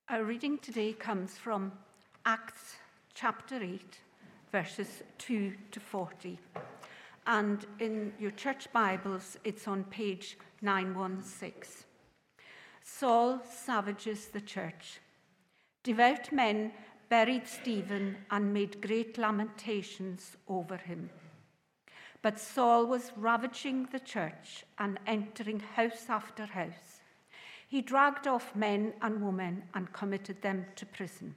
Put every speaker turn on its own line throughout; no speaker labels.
Our reading today comes from Acts chapter 8, verses 2 to 40. And in your church Bibles, it's on page 916. Saul savages the church. Devout men buried Stephen and made great lamentations over him. But Saul was ravaging the church and entering house after house. He dragged off men and women and committed them to prison.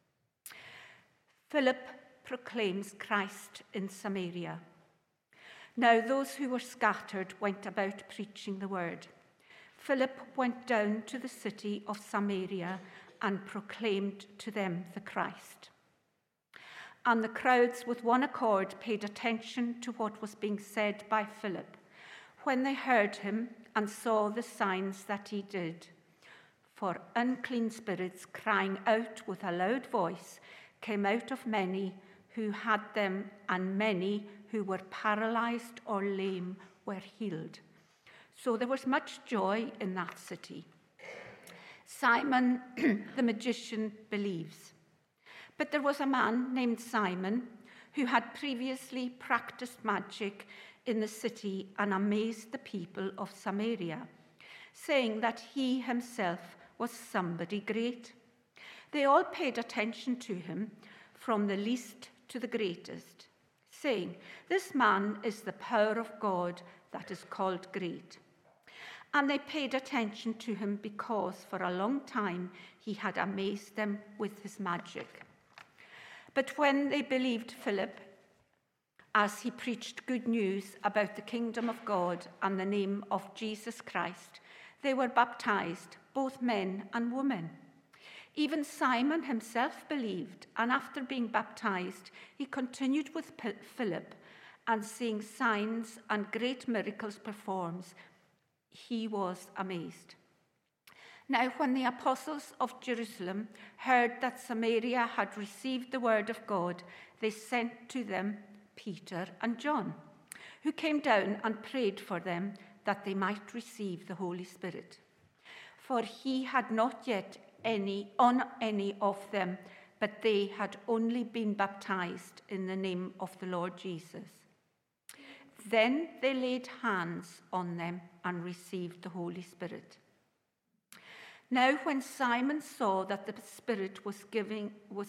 Philip proclaims Christ in Samaria. Now those who were scattered went about preaching the word. Philip went down to the city of Samaria and proclaimed to them the Christ. And the crowds with one accord paid attention to what was being said by Philip when they heard him and saw the signs that he did. For unclean spirits, crying out with a loud voice, came out of many who had them, and many who were paralyzed or lame were healed. So there was much joy in that city. Simon the magician believes. But there was a man named Simon who had previously practiced magic in the city and amazed the people of Samaria, saying that he himself was somebody great. They all paid attention to him, from the least to the greatest, saying, "This man is the power of God that is called great." And they paid attention to him because for a long time he had amazed them with his magic. But when they believed Philip, as he preached good news about the kingdom of God and the name of Jesus Christ, they were baptized, both men and women. Even Simon himself believed, and after being baptized, he continued with Philip, and seeing signs and great miracles performed, he was amazed. Now, when the apostles of Jerusalem heard that Samaria had received the word of God, they sent to them Peter and John, who came down and prayed for them that they might receive the Holy Spirit. For he had not yet any of them, but they had only been baptized in the name of the Lord Jesus. Then they laid hands on them and received the Holy Spirit. Now when Simon saw that the Spirit was given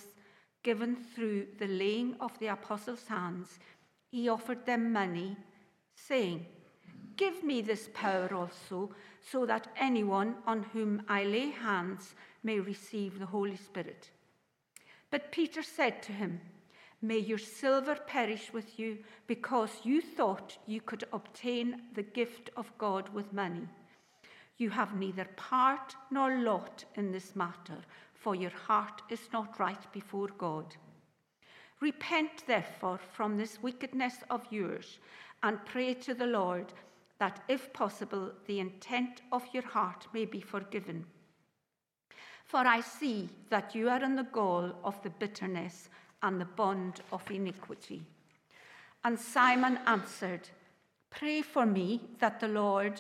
through the laying of the apostles' hands, he offered them money, saying, "Give me this power also, so that anyone on whom I lay hands may receive the Holy Spirit." But Peter said to him, "May your silver perish with you, because you thought you could obtain the gift of God with money. You have neither part nor lot in this matter, for your heart is not right before God. Repent, therefore, from this wickedness of yours, and pray to the Lord that, if possible, the intent of your heart may be forgiven. For I see that you are in the gall of the bitterness and the bond of iniquity." And Simon answered, "Pray for me that to the Lord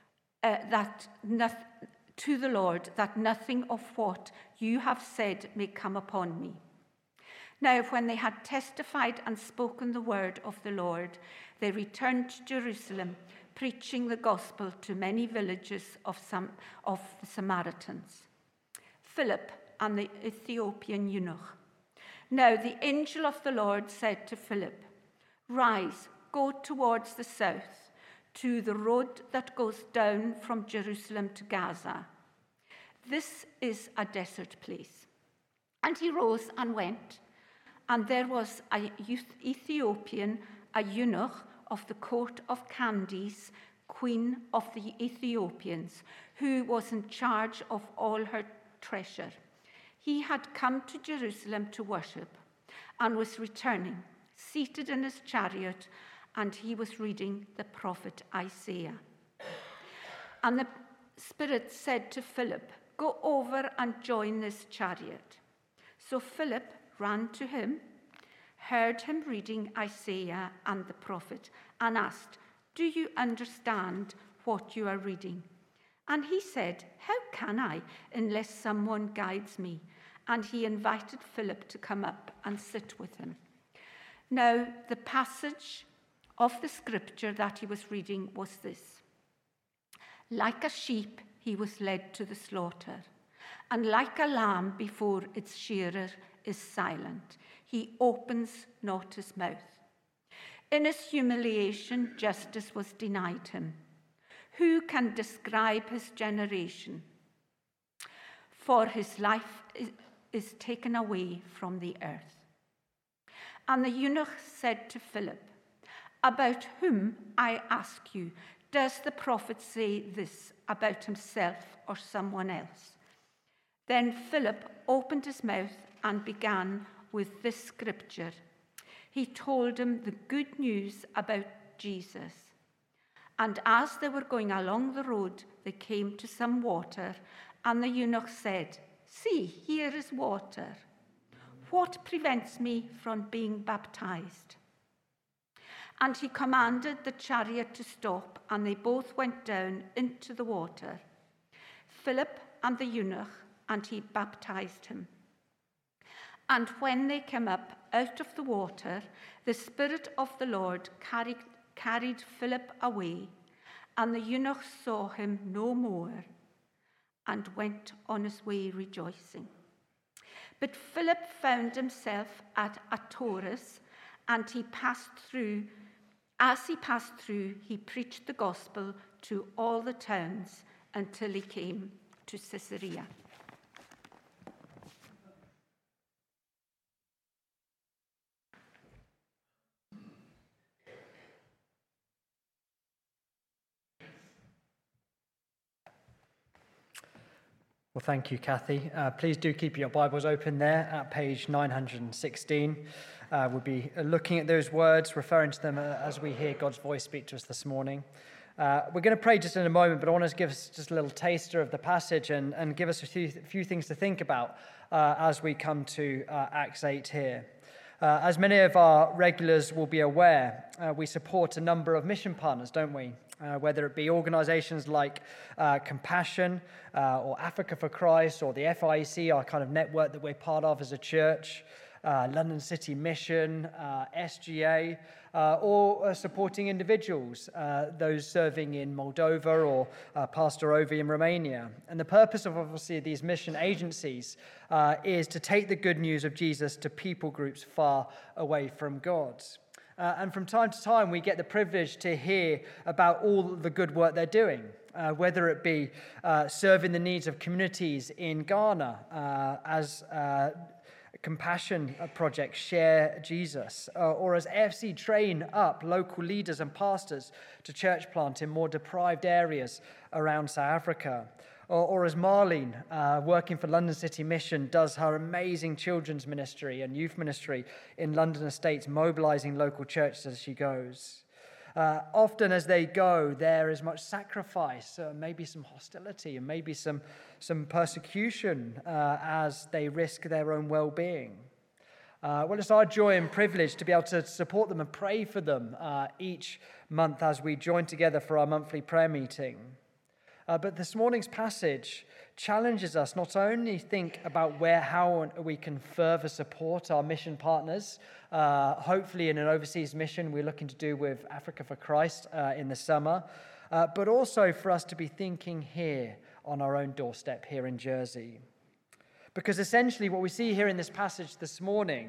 that nothing of what you have said may come upon me." Now, when they had testified and spoken the word of the Lord, they returned to Jerusalem, preaching the gospel to many villages of the Samaritans. Philip and the Ethiopian eunuch. Now the angel of the Lord said to Philip, "Rise, go towards the south, to the road that goes down from Jerusalem to Gaza. This is a desert place." And he rose and went, and there was a Ethiopian, a eunuch of the court of Candace, queen of the Ethiopians, who was in charge of all her treasure. He had come to Jerusalem to worship and was returning, seated in his chariot, and he was reading the prophet Isaiah. And the Spirit said to Philip, "Go over and join this chariot." So Philip ran to him, heard him reading Isaiah and the prophet, and asked, "Do you understand what you are reading?" And he said, "How can I unless someone guides me?" And he invited Philip to come up and sit with him. Now, the passage of the scripture that he was reading was this: "Like a sheep, he was led to the slaughter, and like a lamb before its shearer is silent, he opens not his mouth. In his humiliation, justice was denied him. Who can describe his generation? For his life is taken away from the earth." And the eunuch said to Philip, "About whom, I ask you, does the prophet say this, about himself or someone else?" Then Philip opened his mouth and began with this scripture. He told him the good news about Jesus. And as they were going along the road, they came to some water, and the eunuch said, "See, here is water. What prevents me from being baptized?" And he commanded the chariot to stop, and they both went down into the water, Philip and the eunuch, and he baptized him. And when they came up out of the water, the Spirit of the Lord carried Philip away, and the eunuch saw him no more and went on his way rejoicing. But Philip found himself at Azotus, and as he passed through, he preached the gospel to all the towns until he came to Caesarea.
Well, thank you, Kathy. Please do keep your Bibles open there at page 916. We'll be looking at those words, referring to them as we hear God's voice speak to us this morning. We're going to pray just in a moment, but I want to give us just a little taster of the passage and give us a few things to think about as we come to Acts 8 here. As many of our regulars will be aware, we support a number of mission partners, don't we? Whether it be organisations like Compassion or Africa for Christ or the FIEC, our kind of network that we're part of as a church, London City Mission, SGA, or supporting individuals, those serving in Moldova or Pastor Ovi in Romania. And the purpose of obviously these mission agencies is to take the good news of Jesus to people groups far away from God. And from time to time, we get the privilege to hear about all the good work they're doing, whether it be serving the needs of communities in Ghana as Compassion projects Share Jesus, or as AFC train up local leaders and pastors to church plant in more deprived areas around South Africa. Or as Marlene, working for London City Mission, does her amazing children's ministry and youth ministry in London Estates, mobilising local churches as she goes. Often as they go, there is much sacrifice, maybe some hostility, and maybe some persecution as they risk their own well-being. Well, it's our joy and privilege to be able to support them and pray for them each month as we join together for our monthly prayer meeting. But this morning's passage challenges us not only think about how we can further support our mission partners, hopefully in an overseas mission we're looking to do with Africa for Christ in the summer, but also for us to be thinking here on our own doorstep here in Jersey. Because essentially what we see here in this passage this morning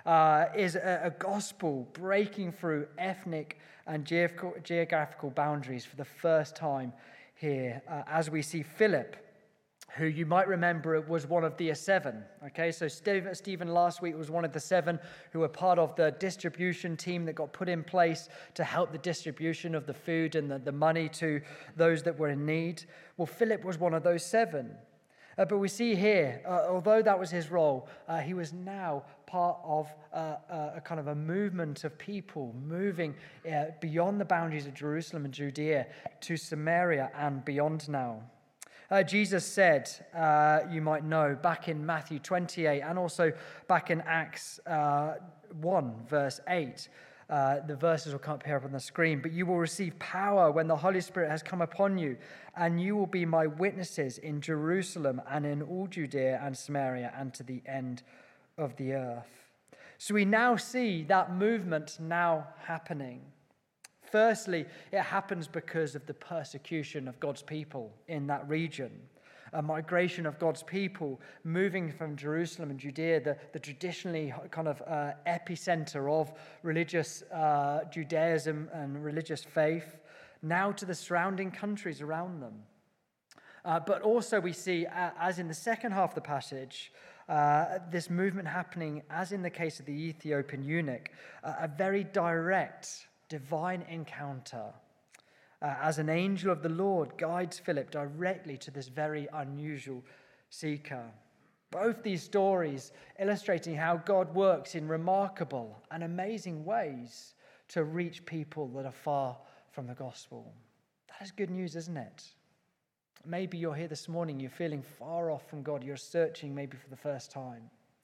is a gospel breaking through ethnic and geographical boundaries for the first time here, as we see Philip, who you might remember was one of the 7. Okay, so Stephen last week was one of the 7 who were part of the distribution team that got put in place to help the distribution of the food and the money to those that were in need. Well, Philip was one of those 7. But we see here, although that was his role, he was now part of a kind of a movement of people moving beyond the boundaries of Jerusalem and Judea to Samaria and beyond now. Jesus said, you might know, back in Matthew 28 and also back in Acts 1, verse 8, The verses will come up on the screen. But you will receive power when the Holy Spirit has come upon you, and you will be my witnesses in Jerusalem and in all Judea and Samaria and to the end of the earth. So we now see that movement now happening. Firstly, it happens because of the persecution of God's people in that region. A migration of God's people moving from Jerusalem and Judea, the traditionally kind of epicenter of religious Judaism and religious faith, now to the surrounding countries around them. But also we see, as in the second half of the passage, this movement happening, as in the case of the Ethiopian eunuch, a very direct divine encounter as an angel of the Lord guides Philip directly to this very unusual seeker. Both these stories illustrating how God works in remarkable and amazing ways to reach people that are far from the gospel. That is good news, isn't it? Maybe you're here this morning, you're feeling far off from God, you're searching maybe for the first time.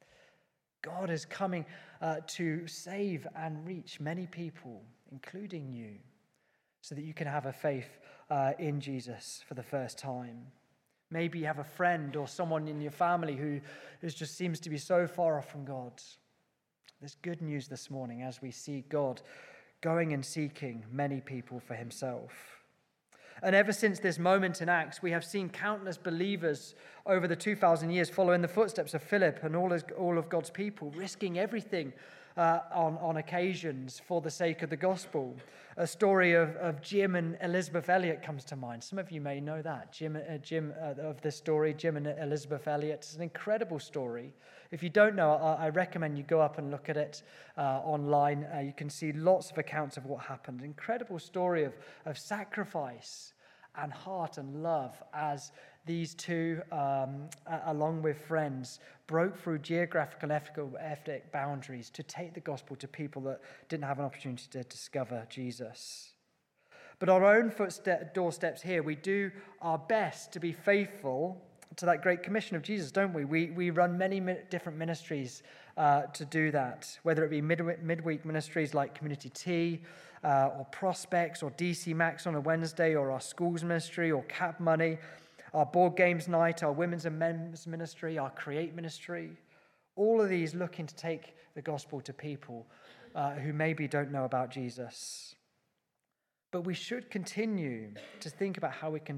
God is coming to save and reach many people, including you, so that you can have a faith in Jesus for the first time. Maybe you have a friend or someone in your family who just seems to be so far off from God. There's good news this morning as we see God going and seeking many people for himself. And ever since this moment in Acts, we have seen countless believers over the 2,000 years follow in the footsteps of Philip and all of God's people, risking everything on occasions for the sake of the gospel. A story of Jim and Elizabeth Elliot comes to mind. Some of you may know that. Jim of this story, Jim and Elizabeth Elliot. It's an incredible story. If you don't know, I recommend you go up and look at it online. You can see lots of accounts of what happened. Incredible story of sacrifice and heart and love as these two, along with friends, broke through geographical, ethnic boundaries to take the gospel to people that didn't have an opportunity to discover Jesus. But on our own doorsteps here, we do our best to be faithful to that great commission of Jesus, don't we? We run many different ministries to do that, whether it be midweek ministries like Community Tea, or Prospects, or DC Max on a Wednesday, or our schools ministry, or Cap Money, our board games night, our women's and men's ministry, our Create ministry. All of these looking to take the gospel to people who maybe don't know about Jesus. But we should continue to think about how we can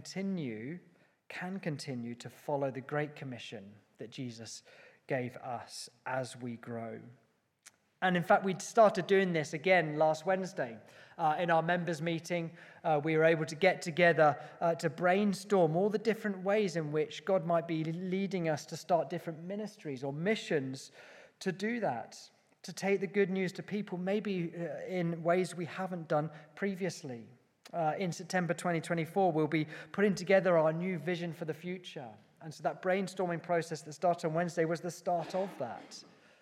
continue to follow the great commission that Jesus gave us as we grow. And in fact, we started doing this again last Wednesday. In our members' meeting, we were able to get together to brainstorm all the different ways in which God might be leading us to start different ministries or missions to do that, to take the good news to people maybe in ways we haven't done previously. In September 2024, we'll be putting together our new vision for the future. And so that brainstorming process that started on Wednesday was the start of that.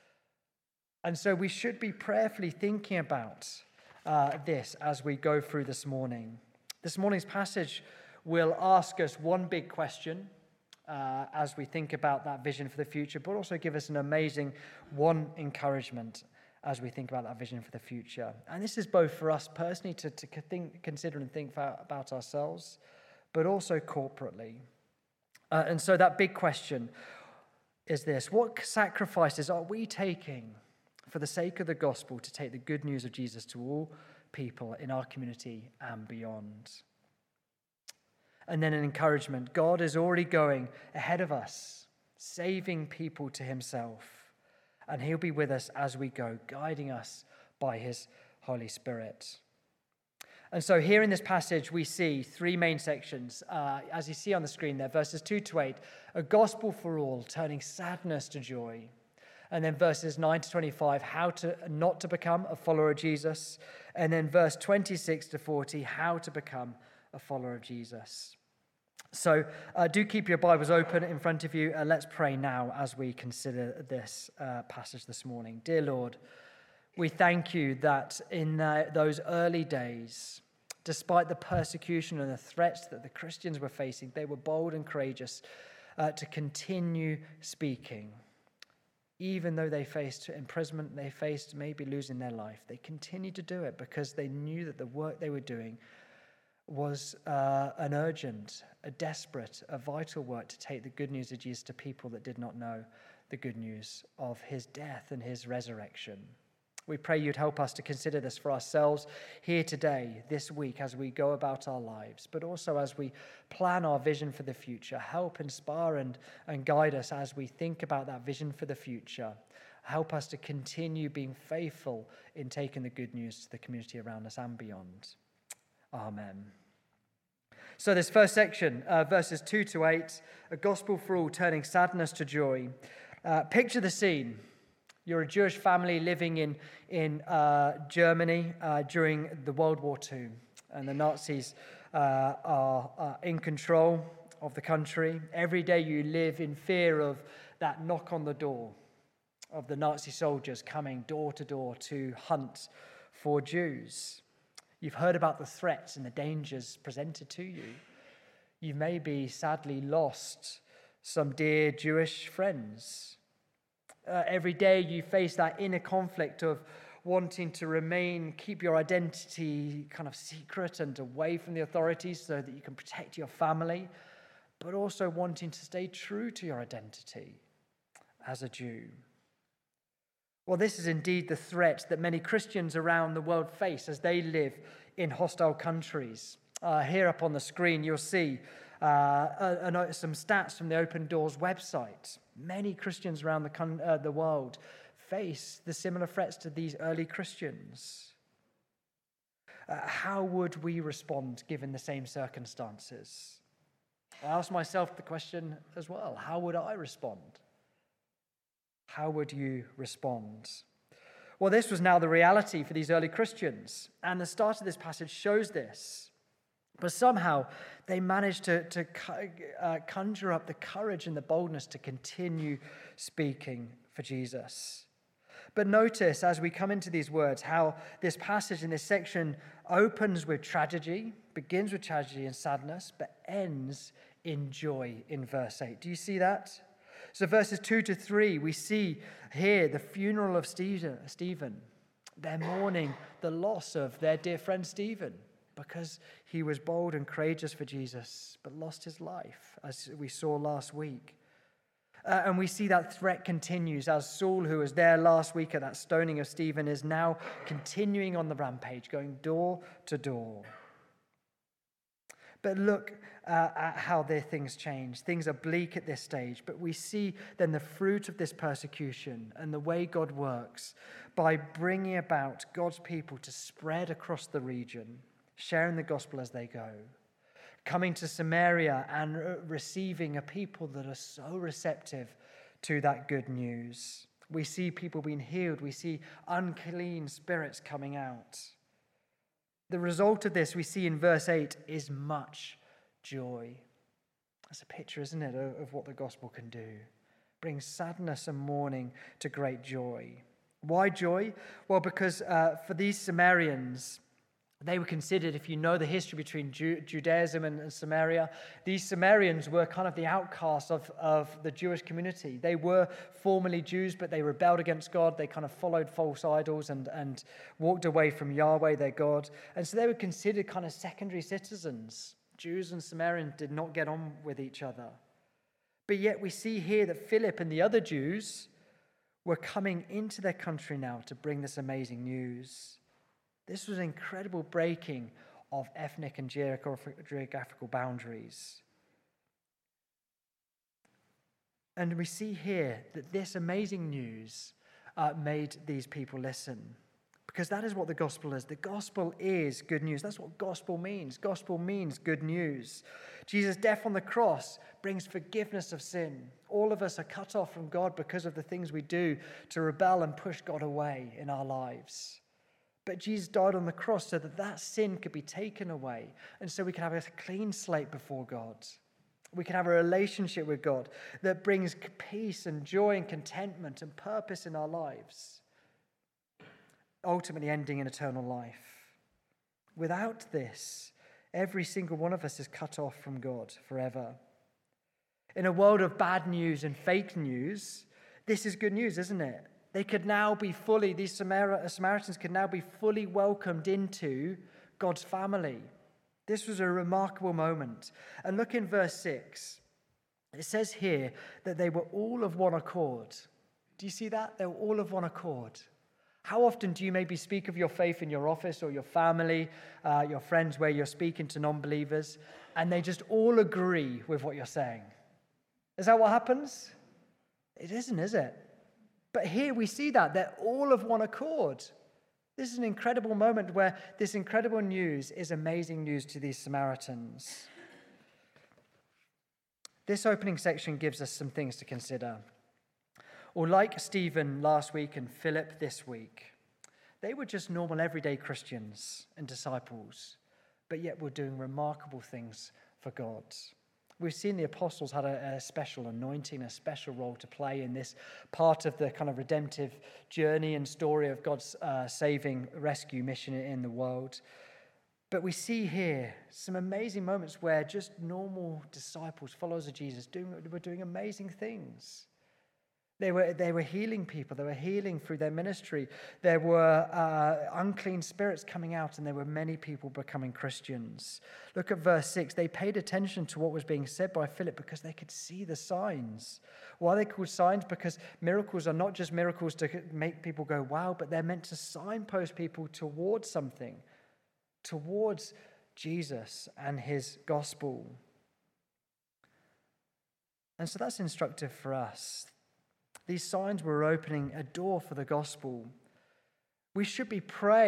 And so we should be prayerfully thinking about this as we go through this morning. This morning's passage will ask us one big question as we think about that vision for the future, but also give us an amazing encouragement as we think about that vision for the future. And this is both for us personally to consider and think about ourselves, but also corporately. And so that big question is this: what sacrifices are we taking for the sake of the gospel to take the good news of Jesus to all people in our community and beyond? And then an encouragement. God is already going ahead of us, saving people to himself. And he'll be with us as we go, guiding us by his Holy Spirit. And so here in this passage, we see three main sections. As you see on the screen there, verses 2 to 8, a gospel for all, turning sadness to joy. And then verses 9 to 25, how to not to become a follower of Jesus. And then verse 26 to 40, how to become a follower of Jesus. So do keep your Bibles open in front of you. Let's pray now as we consider this passage this morning. Dear Lord, we thank you that in those early days, despite the persecution and the threats that the Christians were facing, they were bold and courageous to continue speaking, Even though they faced imprisonment, they faced maybe losing their life, they continued to do it because they knew that the work they were doing was an urgent, a desperate, a vital work to take the good news of Jesus to people that did not know the good news of his death and his resurrection. We pray you'd help us to consider this for ourselves here today, this week, as we go about our lives, but also as we plan our vision for the future. Help inspire and guide us as we think about that vision for the future. Help us to continue being faithful in taking the good news to the community around us and beyond. Amen. So this first section, verses 2 to 8, a gospel for all, turning sadness to joy. Picture the scene. You're a Jewish family living in Germany during the World War II, and the Nazis are in control of the country. Every day you live in fear of that knock on the door, of the Nazi soldiers coming door to door to hunt for Jews. You've heard about the threats and the dangers presented to you. You've maybe sadly lost some dear Jewish friends. Every day you face that inner conflict of wanting to keep your identity kind of secret and away from the authorities so that you can protect your family, but also wanting to stay true to your identity as a Jew. Well, this is indeed the threat that many Christians around the world face as they live in hostile countries. Here up on the screen, you'll see some stats from the Open Doors website. Many Christians around the world face the similar threats to these early Christians. How would we respond given the same circumstances? I ask myself the question as well. How would I respond? How would you respond? Well, this was now the reality for these early Christians, and the start of this passage shows this. But somehow they managed to conjure up the courage and the boldness to continue speaking for Jesus. But notice as we come into these words how this passage in this section opens with tragedy, begins with tragedy and sadness, but ends in joy in verse 8. Do you see that? So verses 2 to 3, we see here the funeral of Stephen. They're mourning the loss of their dear friend Stephen, because he was bold and courageous for Jesus, but lost his life, as we saw last week. And we see that threat continues as Saul, who was there last week at that stoning of Stephen, is now continuing on the rampage, going door to door. But look at how their things change. Things are bleak at this stage, but we see then the fruit of this persecution and the way God works by bringing about God's people to spread across the region, sharing the gospel as they go, coming to Samaria and receiving a people that are so receptive to that good news. We see people being healed. We see unclean spirits coming out. The result of this we see in verse 8 is much joy. That's a picture, isn't it, of what the gospel can do. Brings sadness and mourning to great joy. Why joy? Well, because for these Samaritans, they were considered, if you know the history between Judaism and Samaria, these Samaritans were kind of the outcasts of the Jewish community. They were formerly Jews, but they rebelled against God. They kind of followed false idols and walked away from Yahweh, their God. And so they were considered kind of secondary citizens. Jews and Samaritans did not get on with each other. But yet we see here that Philip and the other Jews were coming into their country now to bring this amazing news. This was an incredible breaking of ethnic and geographical boundaries. And we see here that this amazing news made these people listen. Because that is what the gospel is. The gospel is good news. That's what gospel means. Gospel means good news. Jesus' death on the cross brings forgiveness of sin. All of us are cut off from God because of the things we do to rebel and push God away in our lives. But Jesus died on the cross so that sin could be taken away. And so we can have a clean slate before God. We can have a relationship with God that brings peace and joy and contentment and purpose in our lives, ultimately ending in eternal life. Without this, every single one of us is cut off from God forever. In a world of bad news and fake news, This is good news, isn't it? They could now be fully, these Samaritans could now be fully welcomed into God's family. This was a remarkable moment. And look in verse 6. It says here that they were all of one accord. Do you see that? They were all of one accord. How often do you maybe speak of your faith in your office or your family, your friends, where you're speaking to non-believers, and they just all agree with what you're saying? Is that what happens? It isn't, is it? But here we see that. They're all of one accord. This is an incredible moment where this incredible news is amazing news to these Samaritans. This opening section gives us some things to consider. Or like Stephen last week and Philip this week, they were just normal everyday Christians and disciples, but yet were doing remarkable things for God. We've seen the apostles had a special anointing, a special role to play in this part of the kind of redemptive journey and story of God's saving rescue mission in the world. But we see here some amazing moments where just normal disciples, followers of Jesus, were doing amazing things. They were healing people. They were healing through their ministry. There were unclean spirits coming out, and there were many people becoming Christians. Look at verse 6. They paid attention to what was being said by Philip because they could see the signs. Why are they called signs? Because miracles are not just miracles to make people go, wow, but they're meant to signpost people towards something, towards Jesus and his gospel. And so that's instructive for us. These signs were opening a door for the gospel. We should be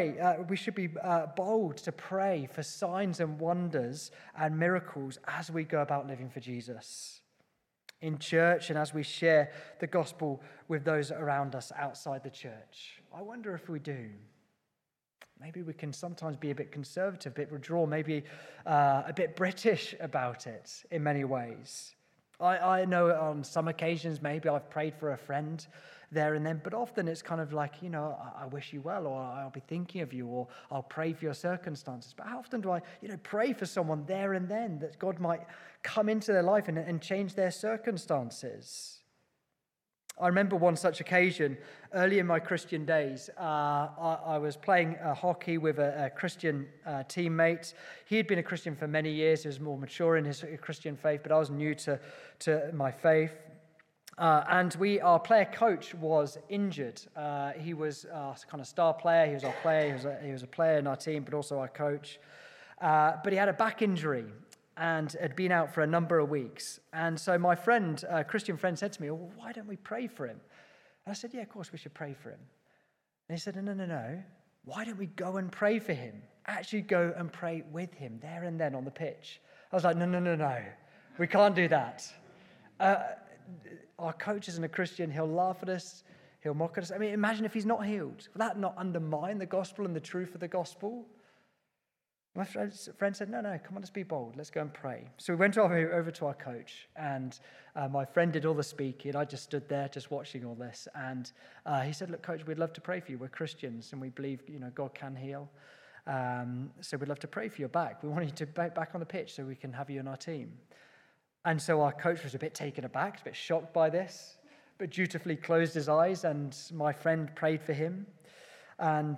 bold to pray for signs and wonders and miracles as we go about living for Jesus in church and as we share the gospel with those around us outside the church. I wonder if we do. Maybe we can sometimes be a bit conservative, a bit withdrawn, maybe a bit British about it in many ways. I know on some occasions maybe I've prayed for a friend there and then, but often it's kind of like, I wish you well, or I'll be thinking of you, or I'll pray for your circumstances. But how often do I, pray for someone there and then that God might come into their life and change their circumstances? I remember one such occasion early in my Christian days. I was playing hockey with a Christian teammate. He had been a Christian for many years. He was more mature in his Christian faith, but I was new to my faith. And our player coach was injured. He was a kind of star player. He was our player. He was a player in our team, but also our coach. But he had a back injury and had been out for a number of weeks. And so my friend, Christian friend, said to me, well, why don't we pray for him? And I said, yeah, of course we should pray for him. And he said, no. Why don't we go and pray for him? Actually go and pray with him there and then on the pitch. I was like, no. We can't do that. Our coach isn't a Christian. He'll laugh at us. He'll mock at us. I mean, imagine if he's not healed. Will that not undermine the gospel and the truth of the gospel? My friend said, no, come on, let's be bold. Let's go and pray. So we went over to our coach, and my friend did all the speaking. I just stood there just watching all this. And he said, look, coach, we'd love to pray for you. We're Christians, and we believe, God can heal. So we'd love to pray for your back. We want you to be back on the pitch so we can have you in our team. And so our coach was a bit taken aback, a bit shocked by this, but dutifully closed his eyes, and my friend prayed for him. And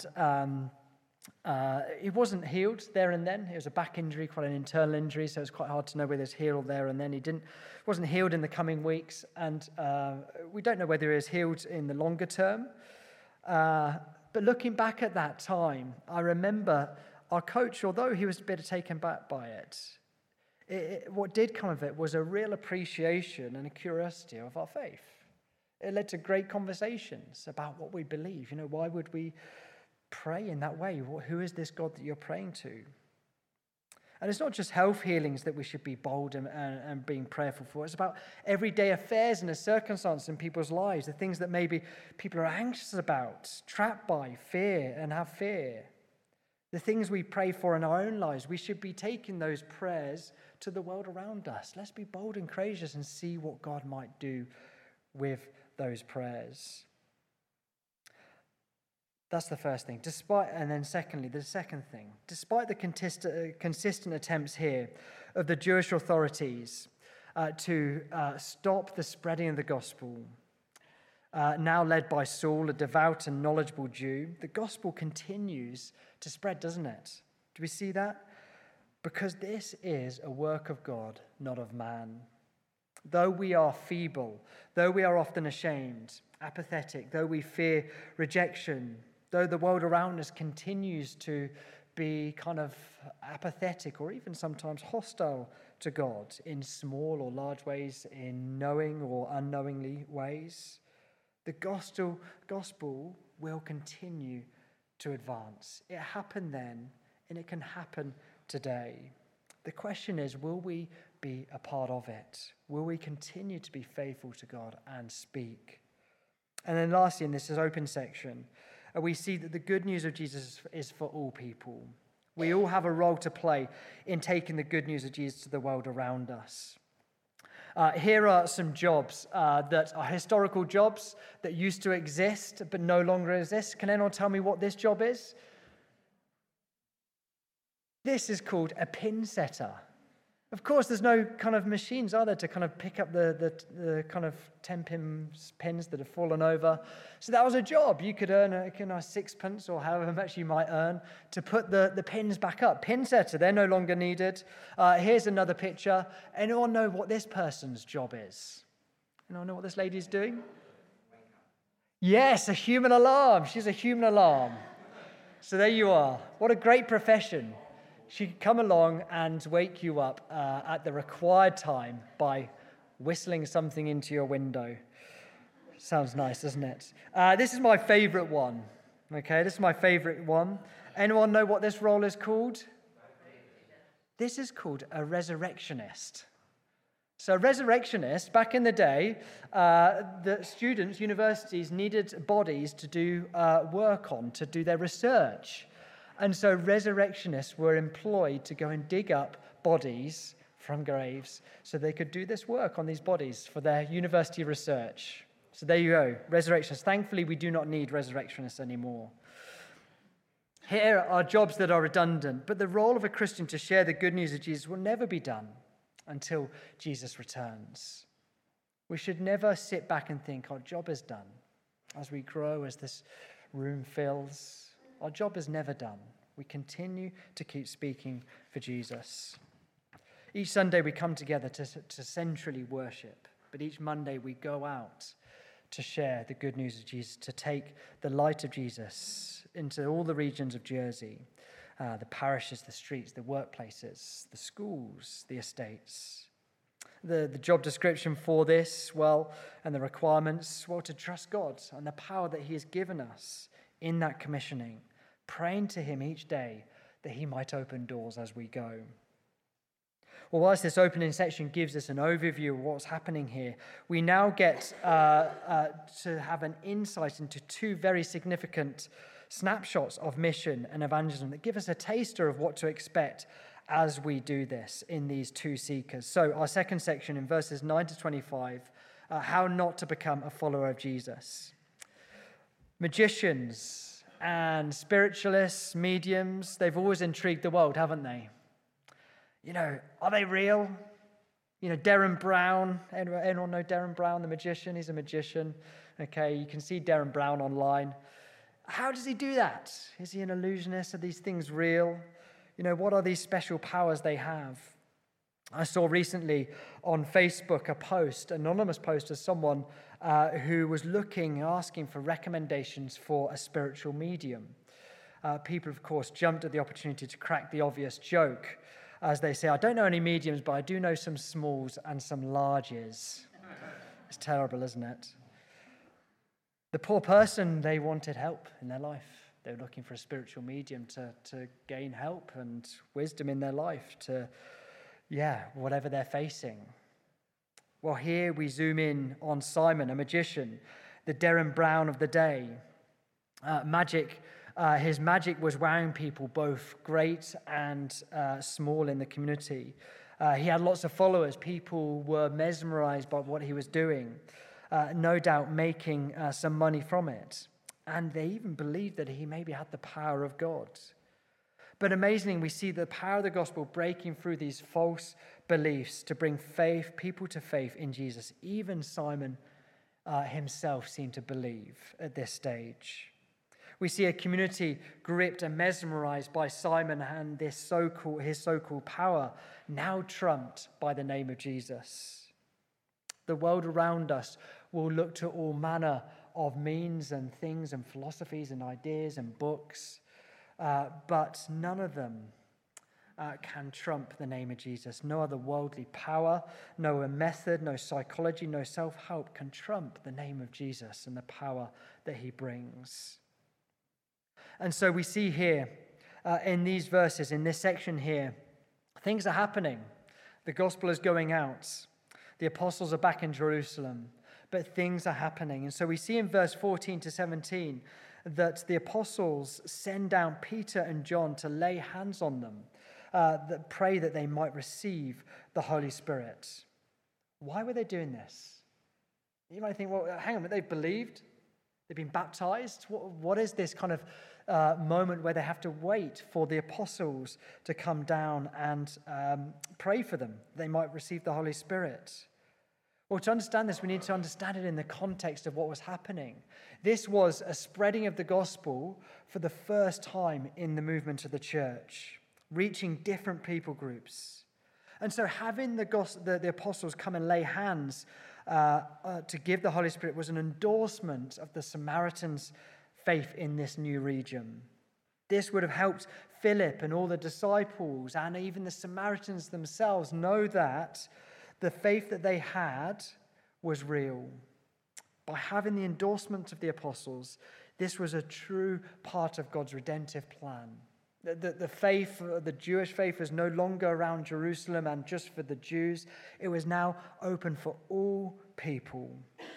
he wasn't healed there and then. It was a back injury, quite an internal injury, so it was quite hard to know whether he was healed there and then. He wasn't healed in the coming weeks, and we don't know whether he was healed in the longer term. But looking back at that time, I remember our coach, although he was a bit taken back by it, what did come of it was a real appreciation and a curiosity of our faith. It led to great conversations about what we believe. Why would we pray in that way? Who is this God that you're praying to? And it's not just health healings that we should be bold and being prayerful for. It's about everyday affairs and the circumstances in people's lives, the things that maybe people are anxious about, trapped by, fear and have fear. The things we pray for in our own lives, we should be taking those prayers to the world around us. Let's be bold and courageous and see what God might do with those prayers. That's the first thing. And then secondly, the second thing, despite the consistent attempts here of the Jewish authorities to stop the spreading of the gospel, now led by Saul, a devout and knowledgeable Jew, the gospel continues to spread, doesn't it? Do we see that? Because this is a work of God, not of man. Though we are feeble, though we are often ashamed, apathetic, though we fear rejection, though the world around us continues to be kind of apathetic or even sometimes hostile to God in small or large ways, in knowing or unknowingly ways, the gospel will continue to advance. It happened then, and it can happen today. The question is, will we be a part of it? Will we continue to be faithful to God and speak? And then lastly, in this open section, we see that the good news of Jesus is for all people. We all have a role to play in taking the good news of Jesus to the world around us. Here are some jobs that are historical jobs that used to exist but no longer exist. Can anyone tell me what this job is? This is called a pin setter. Of course, there's no kind of machines, are there, to kind of pick up the kind of 10 pins that have fallen over. So that was a job. You could earn a sixpence or however much you might earn to put the pins back up. Pin setter, they're no longer needed. Here's another picture. Anyone know what this person's job is? Anyone know what this lady's doing? Yes, a human alarm. She's a human alarm. So there you are. What a great profession. She could come along and wake you up at the required time by whistling something into your window. Sounds nice, doesn't it? This is my favorite one. Okay, this is my favorite one. Anyone know what this role is called? This is called a resurrectionist. So a resurrectionist, back in the day, the students, universities needed bodies to do work on, to do their research. And so resurrectionists were employed to go and dig up bodies from graves so they could do this work on these bodies for their university research. So there you go, resurrectionists. Thankfully, we do not need resurrectionists anymore. Here are jobs that are redundant, but the role of a Christian to share the good news of Jesus will never be done until Jesus returns. We should never sit back and think our job is done. As we grow, as this room fills, our job is never done. We continue to keep speaking for Jesus. Each Sunday we come together to centrally worship, but each Monday we go out to share the good news of Jesus, to take the light of Jesus into all the regions of Jersey, the parishes, the streets, the workplaces, the schools, the estates. The job description for this, and the requirements, to trust God and the power that he has given us in that commissioning, praying to him each day that he might open doors as we go. Well, whilst this opening section gives us an overview of what's happening here, we now get to have an insight into two very significant snapshots of mission and evangelism that give us a taster of what to expect as we do this in these two seekers. So our second section in verses 9 to 25, how not to become a follower of Jesus. Magicians and spiritualists, mediums, they've always intrigued the world, haven't they? Are they real? Derren Brown. Anyone know Derren Brown, the magician? He's a magician. Okay, you can see Derren Brown online. How does he do that? Is he an illusionist? Are these things real? What are these special powers they have? I saw recently on Facebook a post, anonymous post of someone who was asking for recommendations for a spiritual medium. People, of course, jumped at the opportunity to crack the obvious joke as they say, I don't know any mediums, but I do know some smalls and some larges. It's terrible, isn't it? The poor person, they wanted help in their life. They were looking for a spiritual medium to gain help and wisdom in their life to, whatever they're facing. Well, here we zoom in on Simon, a magician, the Derren Brown of the day. His magic was wowing people, both great and small in the community. He had lots of followers. People were mesmerized by what he was doing, no doubt making some money from it. And they even believed that he maybe had the power of God. But amazingly, we see the power of the gospel breaking through these false beliefs to bring people to faith in Jesus, even Simon himself seem to believe at this stage. We see a community gripped and mesmerized by Simon and his so-called power, now trumped by the name of Jesus. The world around us will look to all manner of means and things and philosophies and ideas and books, but none of them can trump the name of Jesus. No other worldly power, no method, no psychology, no self-help can trump the name of Jesus and the power that he brings. And so we see here in these verses, in this section here, things are happening. The gospel is going out. The apostles are back in Jerusalem, but things are happening. And so we see in verse 14 to 17 that the apostles send down Peter and John to lay hands on them, that pray that they might receive the Holy Spirit. Why were they doing this? You might think, well, hang on, they've believed? They've been baptized? What is this kind of moment where they have to wait for the apostles to come down and pray for them? They might receive the Holy Spirit. Well, to understand this, we need to understand it in the context of what was happening. This was a spreading of the gospel for the first time in the movement of the church, reaching different people groups. And so having the apostles come and lay hands to give the Holy Spirit was an endorsement of the Samaritans' faith in this new region. This would have helped Philip and all the disciples and even the Samaritans themselves know that the faith that they had was real. By having the endorsement of the apostles, this was a true part of God's redemptive plan. The faith, the Jewish faith, was no longer around Jerusalem and just for the Jews. It was now open for all people.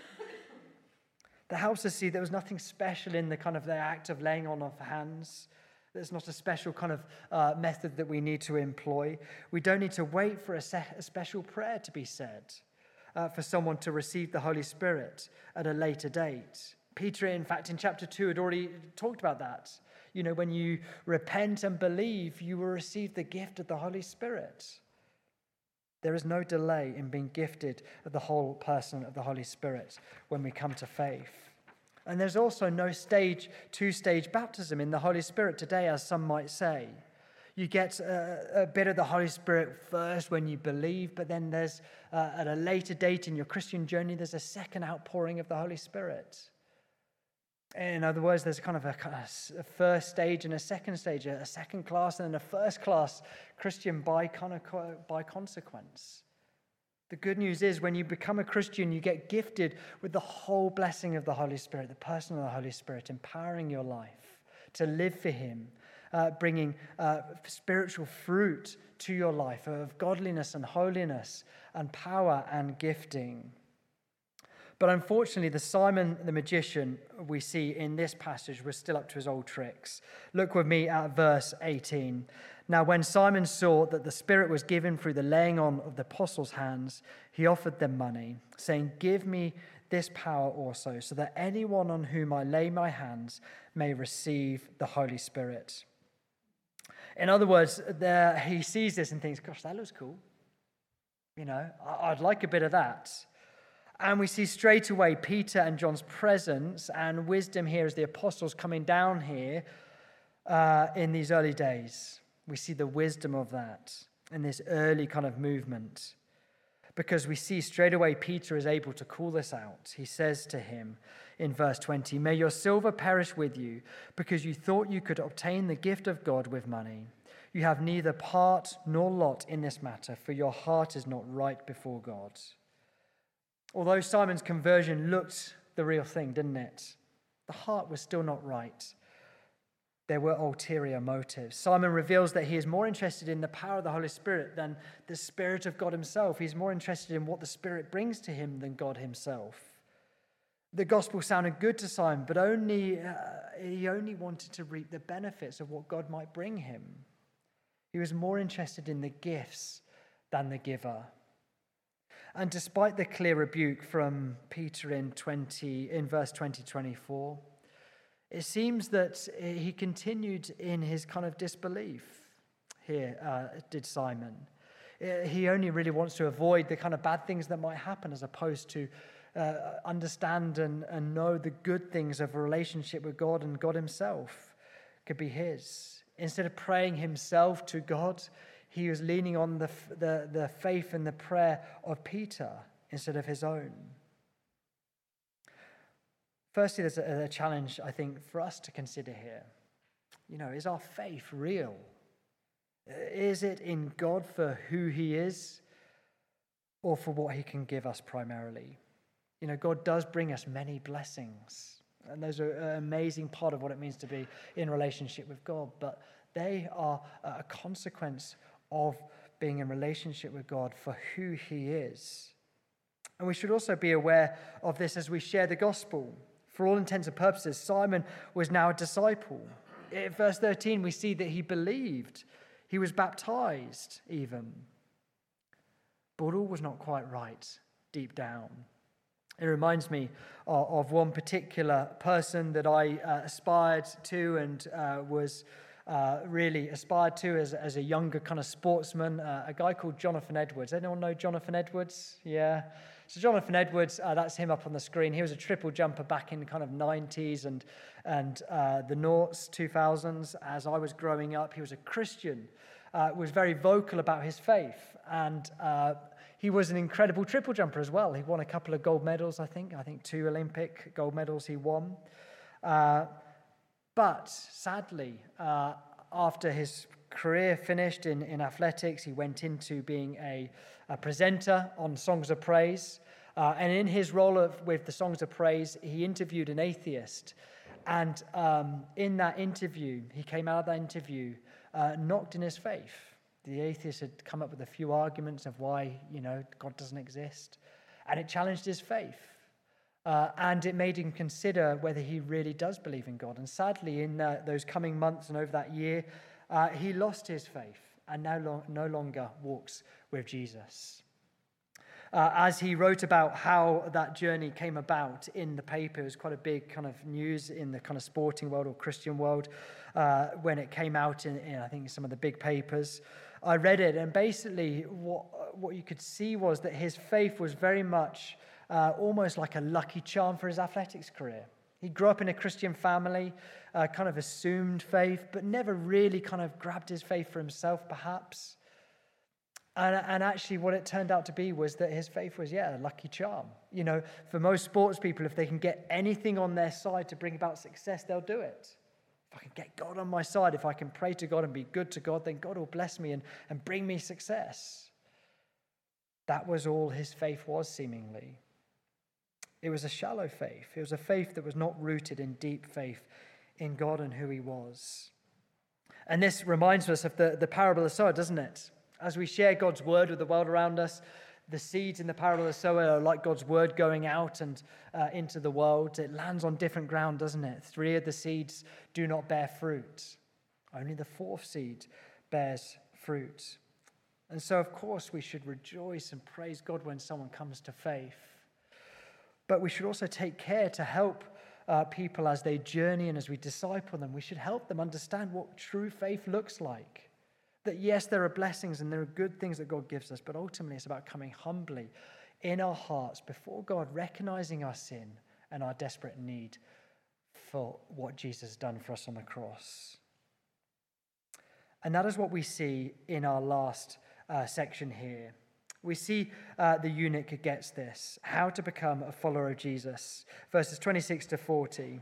That helps us see there was nothing special in the kind of the act of laying on of hands. There's not a special kind of method that we need to employ. We don't need to wait for a special prayer to be said for someone to receive the Holy Spirit at a later date. Peter, in fact, in chapter 2 had already talked about that. You know, when you repent and believe, you will receive the gift of the Holy Spirit. There is no delay in being gifted of the whole person of the Holy Spirit when we come to faith. And there's also no two-stage baptism in the Holy Spirit today, as some might say. You get a bit of the Holy Spirit first when you believe, but then there's, at a later date in your Christian journey, there's a second outpouring of the Holy Spirit. In other words, there's kind of a first stage and a second stage, a second class and then a first class Christian by consequence. The good news is when you become a Christian, you get gifted with the whole blessing of the Holy Spirit, the person of the Holy Spirit, empowering your life to live for him, bringing spiritual fruit to your life of godliness and holiness and power and gifting. But unfortunately, the Simon the magician we see in this passage was still up to his old tricks. Look with me at verse 18. Now, when Simon saw that the Spirit was given through the laying on of the apostles' hands, he offered them money, saying, "Give me this power also, so that anyone on whom I lay my hands may receive the Holy Spirit." In other words, he sees this and thinks, gosh, that looks cool. You know, I'd like a bit of that. And we see straight away Peter and John's presence and wisdom here as the apostles coming down here in these early days. We see the wisdom of that in this early kind of movement. Because we see straight away Peter is able to call this out. He says to him in verse 20, "May your silver perish with you, because you thought you could obtain the gift of God with money. You have neither part nor lot in this matter, for your heart is not right before God." Although Simon's conversion looked the real thing, didn't it? The heart was still not right. There were ulterior motives. Simon reveals that he is more interested in the power of the Holy Spirit than the Spirit of God himself. He's more interested in what the Spirit brings to him than God himself. The gospel sounded good to Simon, but he only wanted to reap the benefits of what God might bring him. He was more interested in the gifts than the giver. And despite the clear rebuke from Peter in verse 20-24, it seems that he continued in his kind of disbelief here, did Simon. He only really wants to avoid the kind of bad things that might happen as opposed to understand and know the good things of a relationship with God and God himself could be his. Instead of praying himself to God, he was leaning on the faith and the prayer of Peter instead of his own. Firstly, there's a challenge, I think, for us to consider here. Is our faith real? Is it in God for who he is or for what he can give us primarily? God does bring us many blessings, and those are an amazing part of what it means to be in relationship with God, but they are a consequence of being in relationship with God for who he is. And we should also be aware of this as we share the gospel. For all intents and purposes, Simon was now a disciple. In verse 13, we see that he believed. He was baptized even. But all was not quite right deep down. It reminds me of one particular person that I aspired to and was really aspired to as a younger kind of sportsman, a guy called Jonathan Edwards. Anyone know Jonathan Edwards? Yeah. So Jonathan Edwards, that's him up on the screen. He was a triple jumper back in kind of 90s and the noughts, 2000s. As I was growing up, he was a Christian, was very vocal about his faith, and he was an incredible triple jumper as well. He won a couple of gold medals, I think 2 Olympic gold medals he won. But sadly, after his career finished in athletics, he went into being a presenter on Songs of Praise. And in his role with the Songs of Praise, he interviewed an atheist. And in that interview, he came out of that interview knocked in his faith. The atheist had come up with a few arguments of why, God doesn't exist. And it challenged his faith. And it made him consider whether he really does believe in God. And sadly, in those coming months and over that year, he lost his faith and no longer walks with Jesus. As he wrote about how that journey came about in the paper, it was quite a big kind of news in the kind of sporting world or Christian world when it came out in I think some of the big papers. I read it, and basically what you could see was that his faith was very much almost like a lucky charm for his athletics career. He grew up in a Christian family, kind of assumed faith, but never really kind of grabbed his faith for himself, perhaps. And actually what it turned out to be was that his faith was, a lucky charm. For most sports people, if they can get anything on their side to bring about success, they'll do it. If I can get God on my side, if I can pray to God and be good to God, then God will bless me and bring me success. That was all his faith was, seemingly. It was a shallow faith. It was a faith that was not rooted in deep faith in God and who he was. And this reminds us of the parable of the sower, doesn't it? As we share God's word with the world around us, the seeds in the parable of the sower are like God's word going out and into the world. It lands on different ground, doesn't it? 3 of the seeds do not bear fruit. Only the 4th seed bears fruit. And so, of course, we should rejoice and praise God when someone comes to faith. But we should also take care to help people as they journey and as we disciple them. We should help them understand what true faith looks like. That yes, there are blessings and there are good things that God gives us, but ultimately it's about coming humbly in our hearts before God, recognizing our sin and our desperate need for what Jesus has done for us on the cross. And that is what we see in our last section here. We see the eunuch gets this, how to become a follower of Jesus, verses 26 to 40.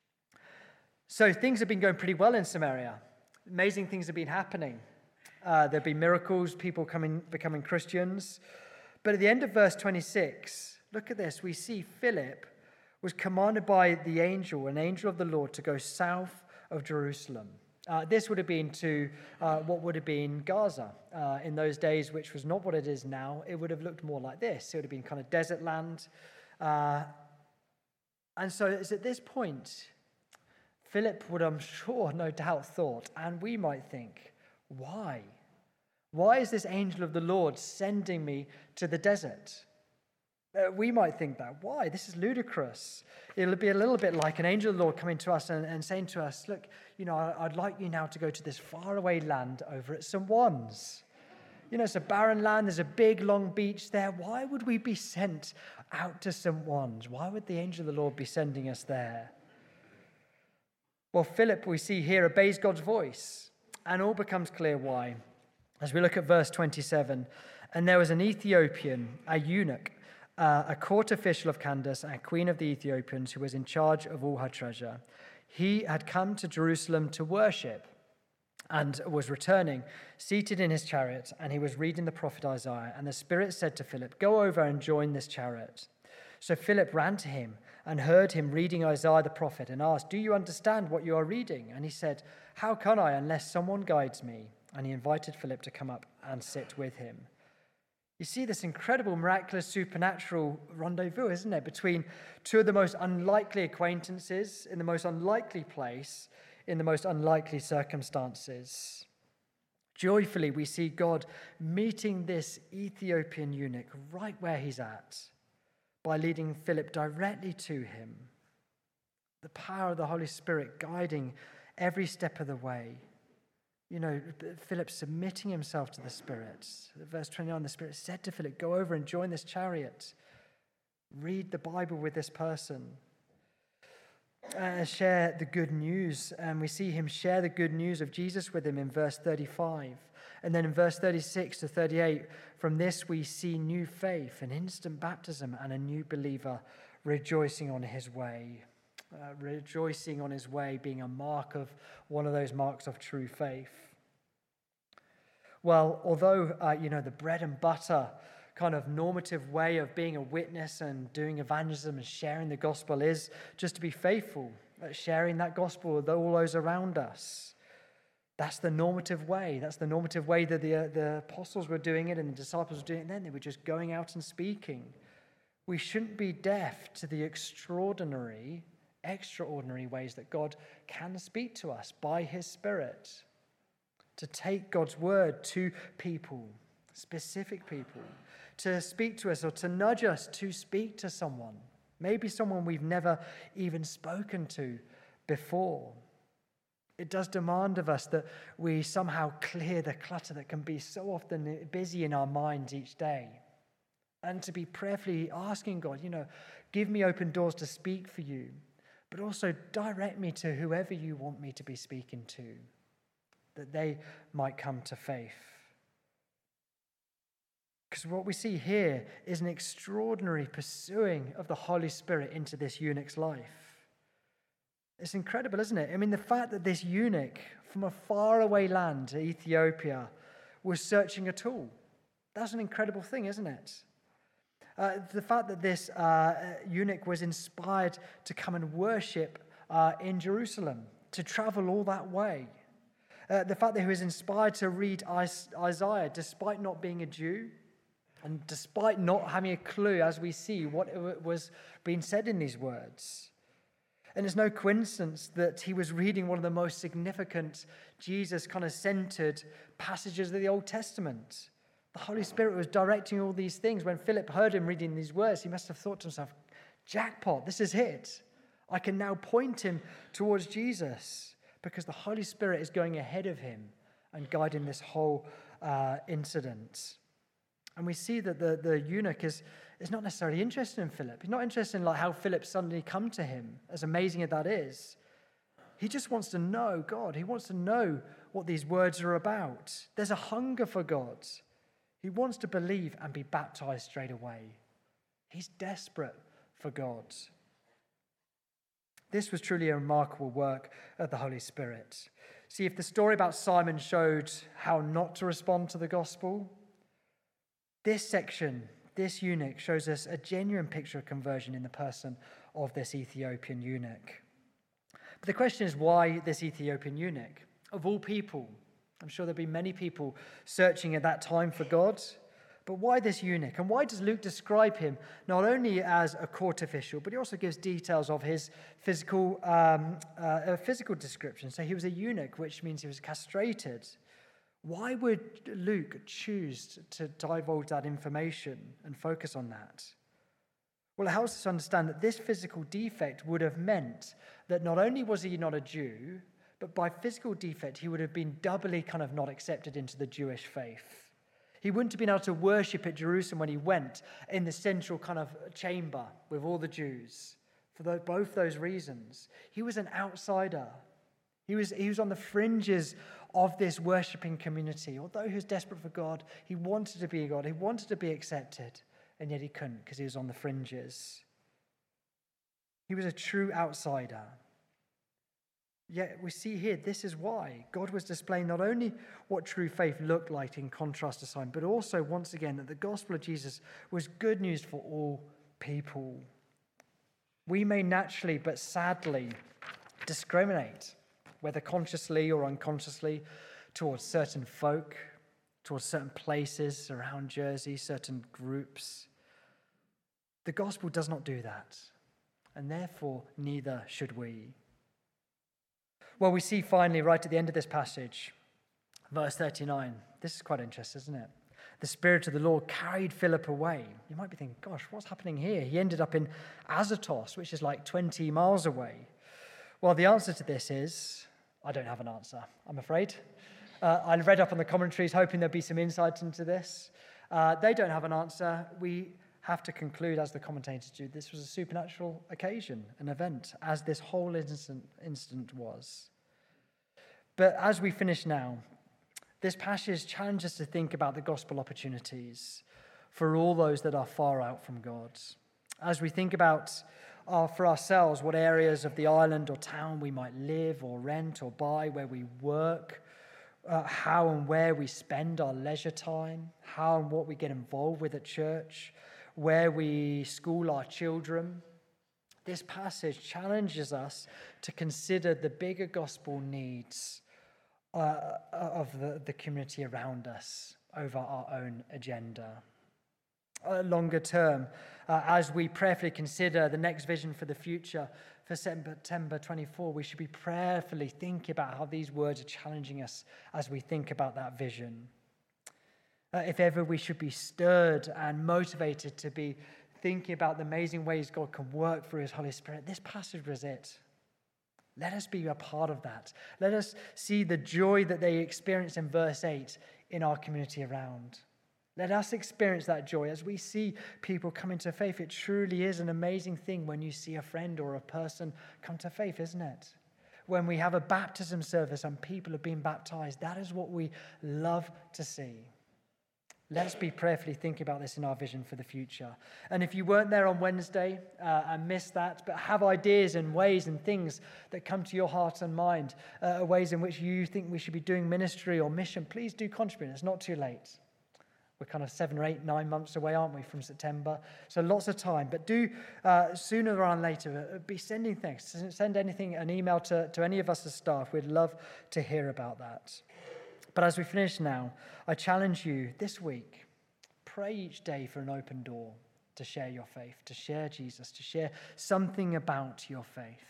So things have been going pretty well in Samaria. Amazing things have been happening. There've been miracles, people becoming Christians. But at the end of verse 26, look at this. We see Philip was commanded by an angel of the Lord, to go south of Jerusalem. This would have been to what would have been Gaza in those days, which was not what it is now. It would have looked more like this. It would have been kind of desert land. And so it's at this point, Philip would, I'm sure, no doubt thought, and we might think, why? Why is this angel of the Lord sending me to the desert? We might think that. Why? This is ludicrous. It'll be a little bit like an angel of the Lord coming to us and saying to us, look, I'd like you now to go to this faraway land over at St. Juan's. It's a barren land. There's a big, long beach there. Why would we be sent out to St. Juan's? Why would the angel of the Lord be sending us there? Well, Philip, we see here, obeys God's voice, and all becomes clear why. As we look at verse 27, and there was an Ethiopian, a eunuch, a court official of Candace, and queen of the Ethiopians, who was in charge of all her treasure. He had come to Jerusalem to worship and was returning, seated in his chariot, and he was reading the prophet Isaiah. And the Spirit said to Philip, "Go over and join this chariot." So Philip ran to him and heard him reading Isaiah the prophet and asked, "Do you understand what you are reading?" And he said, "How can I unless someone guides me?" And he invited Philip to come up and sit with him. You see this incredible, miraculous, supernatural rendezvous, isn't it, between two of the most unlikely acquaintances in the most unlikely place, in the most unlikely circumstances. Joyfully, we see God meeting this Ethiopian eunuch right where he's at by leading Philip directly to him. The power of the Holy Spirit guiding every step of the way. Philip submitting himself to the Spirit. Verse 29, the Spirit said to Philip, "Go over and join this chariot. Read the Bible with this person. Share the good news." And we see him share the good news of Jesus with him in verse 35. And then in verse 36 to 38, from this we see new faith, an instant baptism, and a new believer rejoicing on his way. Rejoicing on his way being a mark of one of those marks of true faith. Well, although, the bread and butter kind of normative way of being a witness and doing evangelism and sharing the gospel is just to be faithful at sharing that gospel with all those around us. That's the normative way. That's the normative way that the apostles were doing it and the disciples were doing it then. They were just going out and speaking. We shouldn't be deaf to the extraordinary ways that God can speak to us by his Spirit. To take God's word to people, specific people, to speak to us or to nudge us to speak to someone, maybe someone we've never even spoken to before. It does demand of us that we somehow clear the clutter that can be so often busy in our minds each day. And to be prayerfully asking God, give me open doors to speak for you, but also direct me to whoever you want me to be speaking to, that they might come to faith. Because what we see here is an extraordinary pursuing of the Holy Spirit into this eunuch's life. It's incredible, isn't it? I mean, the fact that this eunuch from a faraway land, Ethiopia, was searching a tool. That's an incredible thing, isn't it? The fact that this eunuch was inspired to come and worship in Jerusalem, to travel all that way. The fact that he was inspired to read Isaiah despite not being a Jew and despite not having a clue, as we see, what was being said in these words. And it's no coincidence that he was reading one of the most significant Jesus kind of centered passages of the Old Testament. The Holy Spirit was directing all these things. When Philip heard him reading these words, he must have thought to himself, jackpot, this is it. I can now point him towards Jesus because the Holy Spirit is going ahead of him and guiding this whole incident. And we see that the eunuch is not necessarily interested in Philip. He's not interested in how Philip suddenly come to him, as amazing as that is. He just wants to know God. He wants to know what these words are about. There's a hunger for God. He wants to believe and be baptized straight away. He's desperate for God. This was truly a remarkable work of the Holy Spirit. See, if the story about Simon showed how not to respond to the gospel, this section, this eunuch, shows us a genuine picture of conversion in the person of this Ethiopian eunuch. But the question is, why this Ethiopian eunuch? Of all people, I'm sure there'd be many people searching at that time for God, but why this eunuch? And why does Luke describe him not only as a court official, but he also gives details of his physical description. So he was a eunuch, which means he was castrated. Why would Luke choose to divulge that information and focus on that? Well, it helps us understand that this physical defect would have meant that not only was he not a Jew, but by physical defect, he would have been doubly kind of not accepted into the Jewish faith. He wouldn't have been able to worship at Jerusalem when he went in the central kind of chamber with all the Jews for both those reasons. He was an outsider. He was on the fringes of this worshipping community. Although he was desperate for God, he wanted to be God. He wanted to be accepted, and yet he couldn't because he was on the fringes. He was a true outsider. Yet we see here, this is why God was displaying not only what true faith looked like in contrast to Simon, but also, once again, that the gospel of Jesus was good news for all people. We may naturally, but sadly, discriminate, whether consciously or unconsciously, towards certain folk, towards certain places around Jersey, certain groups. The gospel does not do that, and therefore neither should we. Well, we see finally right at the end of this passage, verse 39. This is quite interesting, isn't it? The Spirit of the Lord carried Philip away. You might be thinking, gosh, what's happening here? He ended up in Azotus, which is like 20 miles away. Well, the answer to this is, I don't have an answer, I'm afraid. I read up on the commentaries, hoping there'd be some insight into this. They don't have an answer. We have to conclude, as the commentators do, this was a supernatural occasion, an event, as this whole incident was. But as we finish now, this passage challenges us to think about the gospel opportunities for all those that are far out from God. As we think about for ourselves what areas of the island or town we might live or rent or buy, where we work, how and where we spend our leisure time, how and what we get involved with at church, where we school our children. This passage challenges us to consider the bigger gospel needs of the community around us over our own agenda. Longer term, as we prayerfully consider the next vision for the future for September 24, we should be prayerfully thinking about how these words are challenging us as we think about that vision. If ever we should be stirred and motivated to be thinking about the amazing ways God can work through his Holy Spirit, this passage was it. Let us be a part of that. Let us see the joy that they experience in verse 8 in our community around. Let us experience that joy as we see people come into faith. It truly is an amazing thing when you see a friend or a person come to faith, isn't it? When we have a baptism service and people have been baptized, that is what we love to see. Let's be prayerfully thinking about this in our vision for the future. And if you weren't there on Wednesday and missed that, but have ideas and ways and things that come to your heart and mind, ways in which you think we should be doing ministry or mission, please do contribute. It's not too late. We're kind of 7 or 8, 9 months away, aren't we, from September? So lots of time. But do, sooner rather than later, be sending things. Send anything, an email to any of us as staff. We'd love to hear about that. But as we finish now, I challenge you this week, pray each day for an open door to share your faith, to share Jesus, to share something about your faith.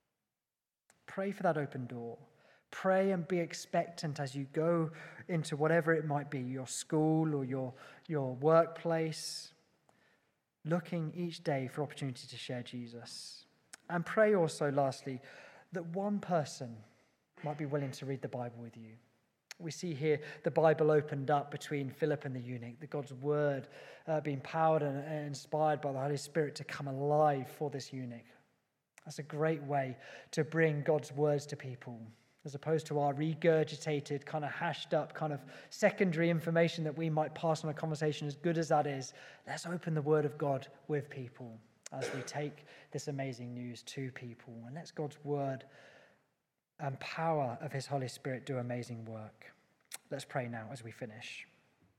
Pray for that open door. Pray and be expectant as you go into whatever it might be, your school or your workplace, looking each day for opportunity to share Jesus. And pray also, lastly, that one person might be willing to read the Bible with you. We see here the Bible opened up between Philip and the eunuch, that God's word being powered and inspired by the Holy Spirit to come alive for this eunuch. That's a great way to bring God's words to people, as opposed to our regurgitated, kind of hashed up, kind of secondary information that we might pass on a conversation. As good as that is, let's open the word of God with people as we take this amazing news to people. And let God's word and power of his Holy Spirit do amazing work. Let's pray now as we finish.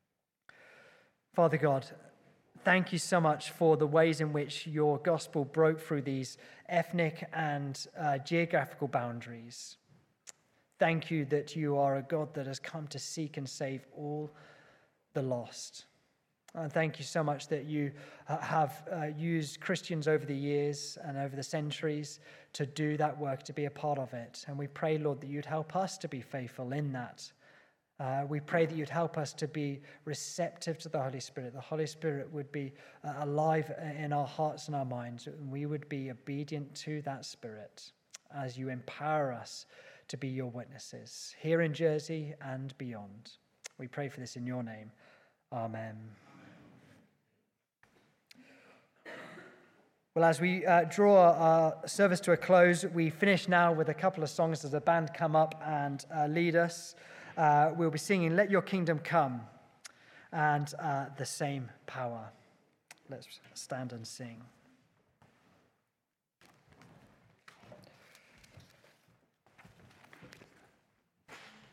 Father God, thank you so much for the ways in which your gospel broke through these ethnic and geographical boundaries. Thank you that you are a God that has come to seek and save all the lost. And thank you so much that you have used Christians over the years and over the centuries to do that work, to be a part of it. And we pray, Lord, that you'd help us to be faithful in that. We pray that you'd help us to be receptive to the Holy Spirit. The Holy Spirit would be alive in our hearts and our minds, and we would be obedient to that Spirit as you empower us to be your witnesses here in Jersey and beyond. We pray for this in your name. Amen. Well, as we draw our service to a close, we finish now with a couple of songs as the band come up and lead us. We'll be singing Let Your Kingdom Come and The Same Power. Let's stand and sing.